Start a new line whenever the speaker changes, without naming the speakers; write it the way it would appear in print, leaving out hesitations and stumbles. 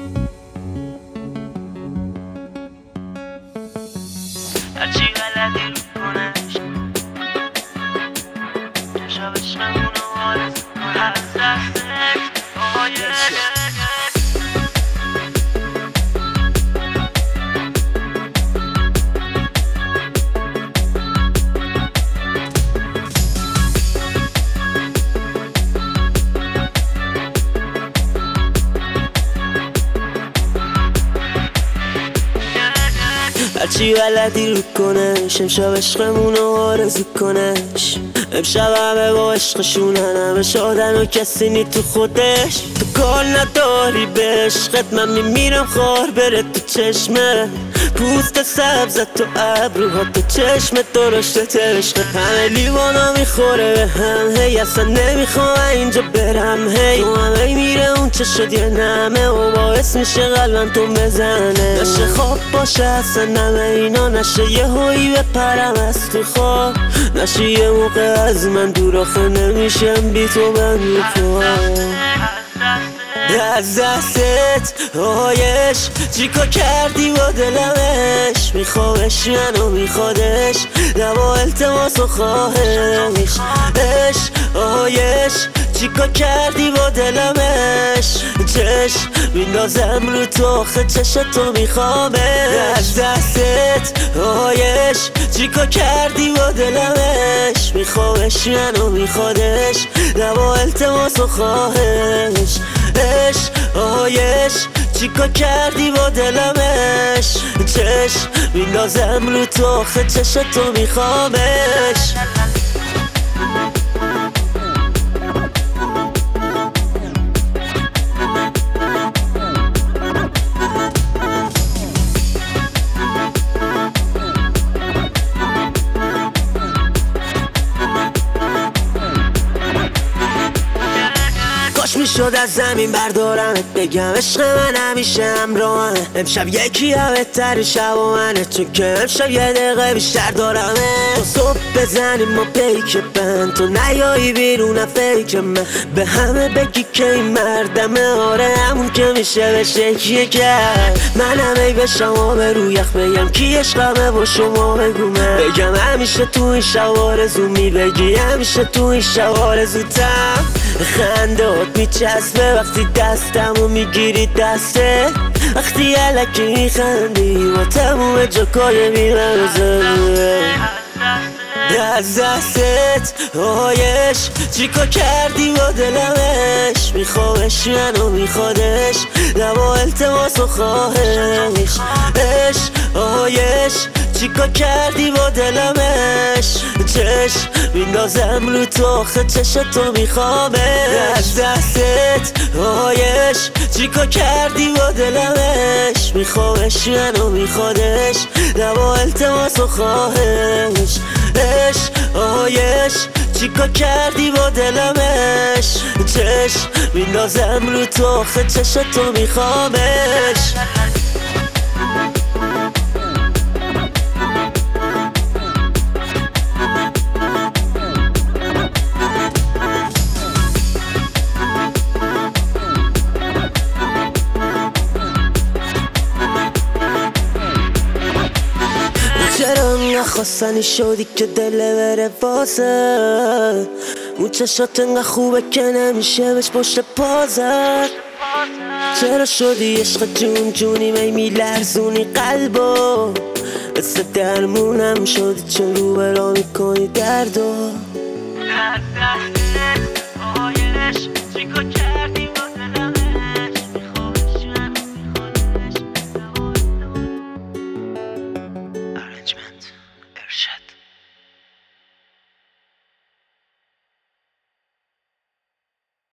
هرچی غلطی رو کنش شب عشقمونو آرزو کن از دستش هرچی بلدی رو کنش امشب عشقمونو آرزو کنش امشب همه با عشقشونن همه شادن و کسی نی تو خودش تو کار نداری به عشقت من میمیرم خار بره تو چشمه پوست سبزت تو ابروها تو چشم درشت عشقت همه لیوانا میخوره به هم هی اصلا نمیخوام اینجا برم هی تو همه میره اون چه شد یه نمه و باعث میشه قلبم تو بزنه نشه خواب باشه اصلا نمه اینا نشه یه هایی بپرم از تو خواب نشه یه موقع از من دور آخه نمیشم بی تو من از دستت آیش چیکار کردی با دلمش میخوامش منو میخوادش نبا التماس و خواهش آیش چیکار کردی با دلمش چشم میندازم رو تو آخه چشتو میخوامش از دستت آیش چیکار کردی با دلمش میخوامش منو میخوادش نبا التماس و خواهش آیش چیکار کردی با دلمش چشم میندازم رو تو آخه چشتو میخوامش میشد از زمین بردارمت بگم عشق من همیشه همراهمه امشب یکی بهتر شب و منه چون که امشب یه دقیقه بیشتر دارمه تو صبح بزنیم ما پیک بند تو نیایی بیرون فیک من به همه بگی که این مردمه آره همون که میشه بشه کیه کرد من همه به شما به رو یخ بگم کی عشقمه با شما بگو من بگم همیشه تو این شب آرزو میبگی همیشه تو این شب آرزوتم خندات میچسبه وقتی دستمو میگیری دسته وقتی علکی میخندی با تموم جاکای میرزه از دستت آیش چیکار کردی با دلمش میخوامش منو میخوادش نبا التماس و خواهش آیش چیکار کردی با دلمش چشم میندازم رو تو آخه چشتو میخوامش از دستت آیش چیکار کردی با دلمش میخوامش منو میخوادش نبا التماس و خواهش آیش چیکار کردی با دلمش چشم میندازم رو تو آخه چشتو میخوامش چرا انگه خواستنی شدی که دله بره واسه اون چشات انگه خوبه که نمیشه بهش پشت پازد چرا شدی عشق جون جونی میلرزونی قلبو مثل درمونم شدی چون رو برا میکنی دردو